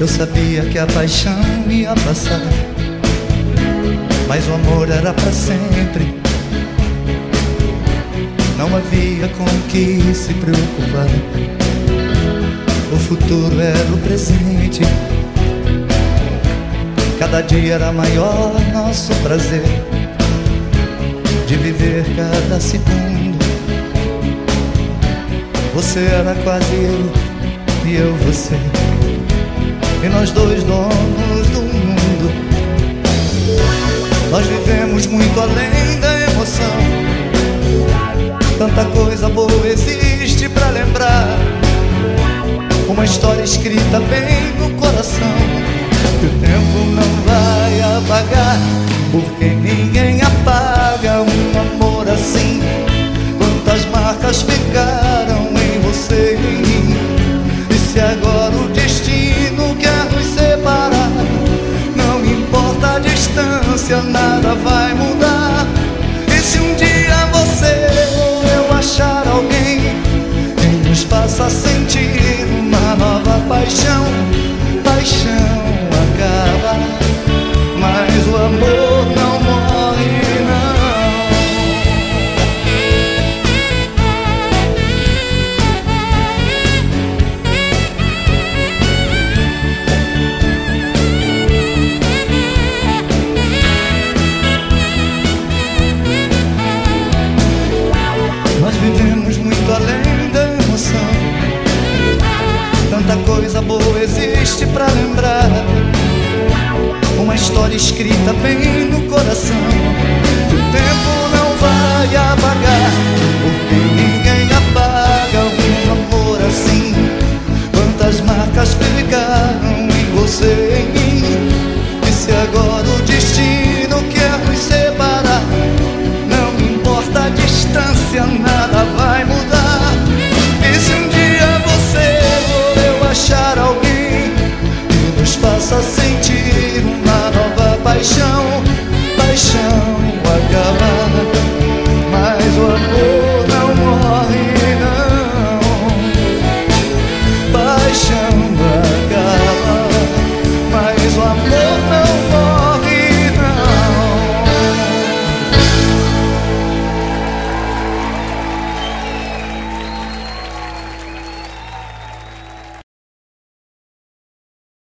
Eu sabia que a paixão ia passar, mas o amor era pra sempre. Não havia com o que se preocupar. O futuro era o presente. Cada dia era maior nosso prazer de viver cada segundo. Você era quase eu e eu você, e nós dois donos do mundo. Nós vivemos muito além da emoção. Tanta coisa boa existe pra lembrar, uma história escrita bem no coração, que o tempo não vai apagar, porque ninguém apaga um amor assim. Quantas marcas ficaram em você e em mim, e se agora o destino quer nos separar, não importa a distância, nada vai mudar. E se um dia você ou eu achar alguém que nos faça sentir uma nova paixão, paixão acaba, mas o amor não morre, não. Nós vivemos muito além da emoção. Tanta coisa boa existe pra lembrar, uma história escrita bem no coração, que o tempo não vai apagar, porque